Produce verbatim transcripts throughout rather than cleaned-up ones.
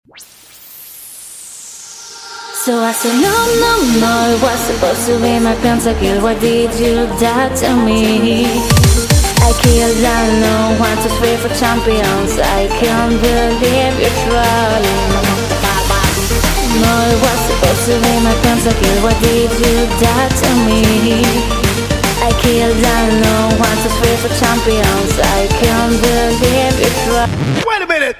So I said no, no, no, it was supposed to be my pentakill. Why did you die to me? I killed alone, one, two, three for champions. I can't believe you're trolling. No, it was supposed to be my pentakill. Why did you die to me? I killed alone, one, two, three for champions. I can't believe you're trolling. Wait a minute!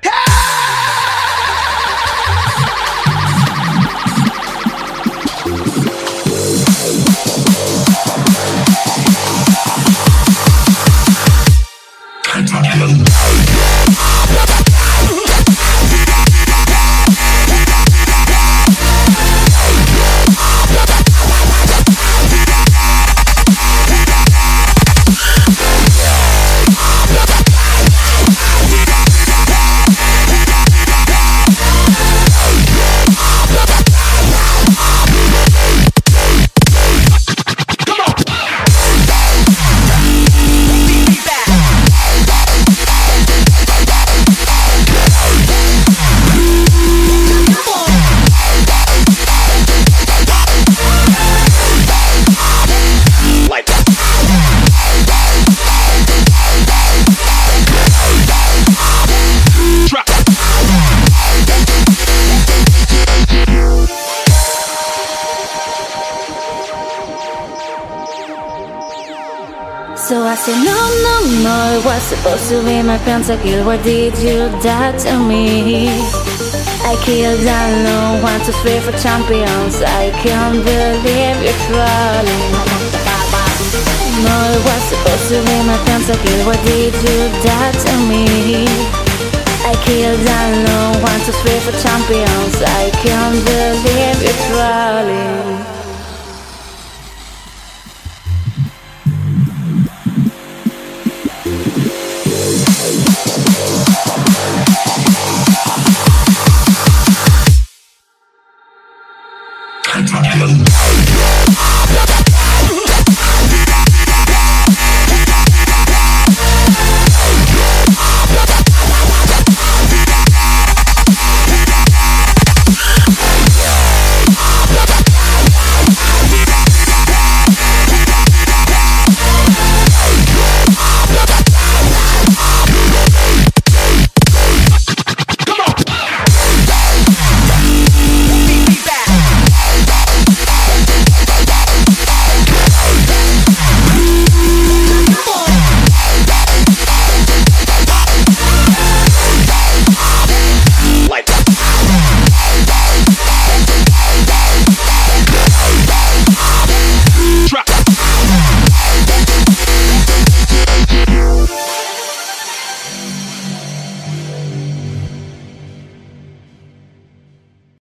So I said no, no, no, it was supposed to be my pentakill. Why did you die to me? I killed alone, one, two, three for champions. I can't believe you're trolling. No, it was supposed to be my pentakill. Why did you die to me? I killed alone, one, two, three for champions. I can't believe you're trolling. Pentakill.